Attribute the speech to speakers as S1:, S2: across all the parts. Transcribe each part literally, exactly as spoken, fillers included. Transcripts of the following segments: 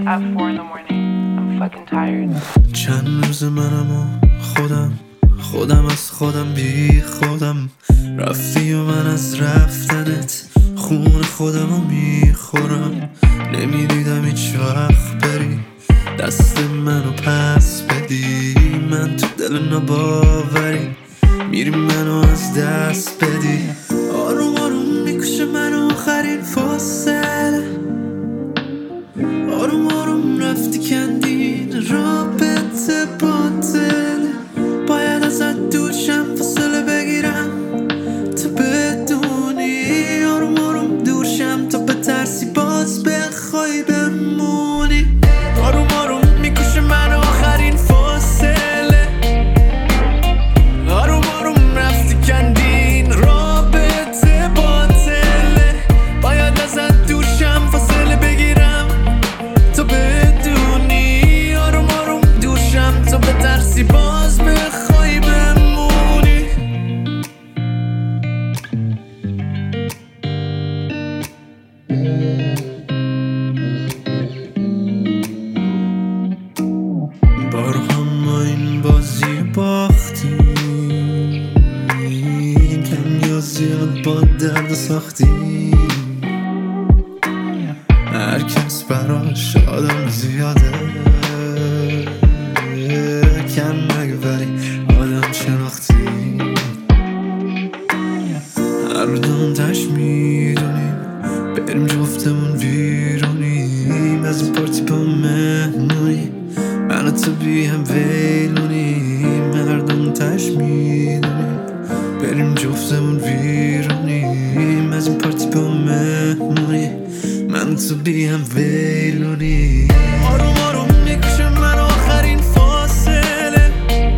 S1: at four in the morning. I'm fucking tired.
S2: چند روز منم و خودم خودم از خودم بی خودم رفتی و من از رفتنت خون خودم رو میخورم. نمیدیدم هیچ وقت بری دست منو پس بدی، من تو دل نباوری میری منو از دست بدی. آروم آروم میکشه منو آخرین فاصله، آروم آروم رفتی کندین رابطه باطل. باید ازت دور شم فاصله بگیرم تو بدونی، آروم آروم دور شم تا بترسی باز بخوای بمونی. آروم آروم میکشه من آخرین فاصله، آروم آروم رفتی کندین رابطه باطله. باید ازت دور شم فاصله بگیرم تو بدونی، آروم آروم دور شم تا بترسی باز بخوای بمونی. بارها ما این بازی باختیم، کنیازی با درد ساختیم. هر کس براش آدم زیاده، کم نگه ولی آدم شناختیم. هر دوم تش میدونیم بریم جفتمون ویرونیم. از این پارتی با مهمونی من و تو بی هم ویلونیم. هر دوم تش میدونیم بریم جفتمون ویرونیم. از این پارتی با مهمونی من و تو بی هم ویلونیم. آروم آروم میکشه من آخرین فاصله،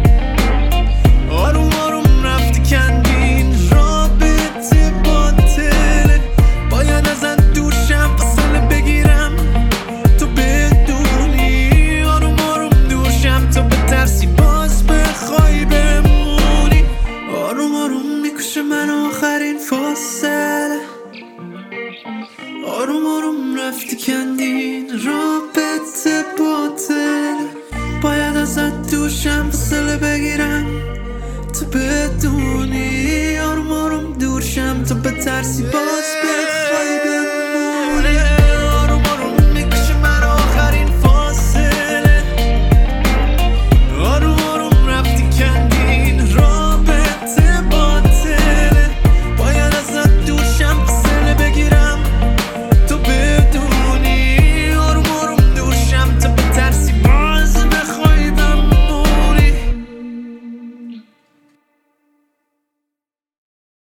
S2: آروم آروم رفتی کندین رابطه باطله. باید ازت دور شم فاصله بگیرم تو بدونی، آروم آروم دور شم تا بترسی باز بخوای بمونی. آروم آروم میکشه من آخرین فاصله، آروم آروم رفتی کندین رابطه باطل. باید ازت دور شم فاصله بگیرم تو بدونی، آروم آروم دور شم تا بترسی باز